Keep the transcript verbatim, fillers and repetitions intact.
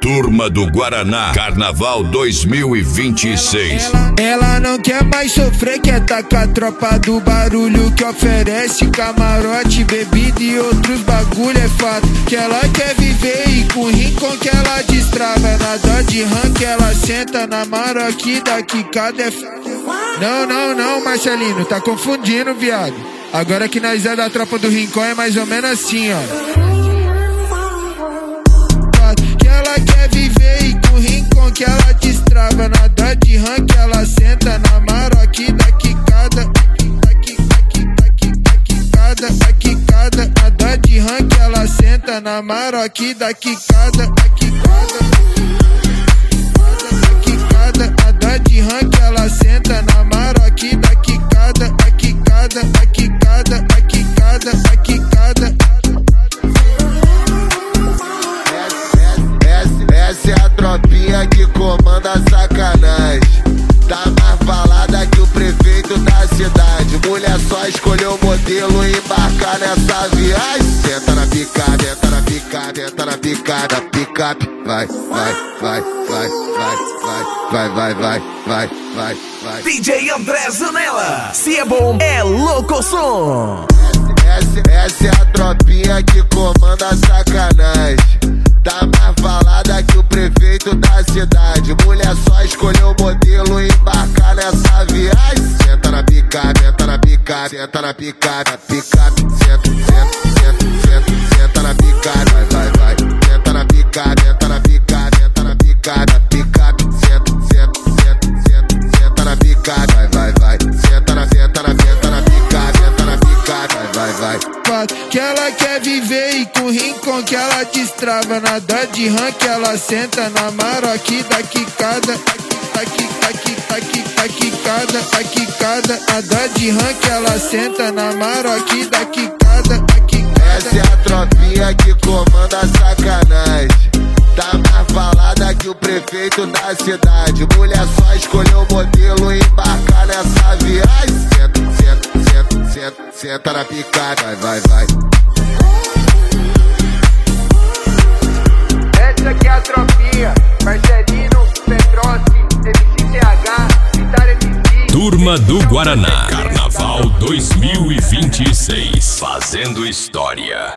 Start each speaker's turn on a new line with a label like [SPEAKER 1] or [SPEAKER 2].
[SPEAKER 1] Turma do Guaraná, Carnaval dois mil e vinte e seis.
[SPEAKER 2] Ela, ela não quer mais sofrer, quer tá com a tropa do barulho que oferece camarote, bebida e outros bagulho. É fato que ela quer viver e com rincon que ela destrava. Na dó de rank ela senta na maroqui da quicada. É fato. Não, não, não, Marcelino, tá confundindo, viado. Agora que nós é da tropa do rincon é mais ou menos assim, ó. Que ela quer viver e com rincon que ela destrava. Na dó de rank ela senta na maroqui da quicada. Da quicada, da quicada. Na dó de rank ela senta na maroqui da quicada. Da quicada, da quicada. Na dó de rank ela senta na maroqui da quicada. Da quicada, da quicada, da quicada, da quicada.
[SPEAKER 3] Essa é a tropinha que comanda a sacanagem. Tá mais balada que o prefeito da cidade. Mulher só escolheu o modelo e embarcar nessa viagem. Senta na picada, entra na picada, entra na picada. Picape, vai, vai, vai, vai, vai, vai, vai, vai, vai, vai, vai, vai.
[SPEAKER 4] D J André Zanella, se é bom, é louco som.
[SPEAKER 3] Essa, essa é a tropinha que comanda a sacanagem. Tá mais falada que o prefeito da cidade. Mulher só escolheu o modelo e embarcar nessa viagem. Senta na picada, entra na picada, senta na picada, picape, senta, senta, senta, senta, senta na picada, vai, vai, vai. Senta na picada, entra na picada, entra na picada, picape, senta, senta, senta, senta, senta na picada, vai, vai, vai. Senta na, senta na, senta na picada, entra na picada, vai, vai, vai.
[SPEAKER 2] Que ela quer viver e com rincon que ela destrava. Na dó de rank ela senta na maroqui da quicada. Da quicada, da quicada. Na dó de rank ela senta na maroqui da quicada. Da quicada.
[SPEAKER 3] Essa é a tropinha que comanda a sacanagem. Tá mais falada que o prefeito da cidade. Mulher só escolheu o modelo e embarcar nessa viagem. Senta, senta, senta, senta, senta na picada, vai, vai, vai.
[SPEAKER 2] Essa aqui é a tropinha, Marcelino, Petrossi, M C T H, Vitória M C.
[SPEAKER 1] Turma do Guaraná, Carnaval dois mil e vinte e seis, fazendo história.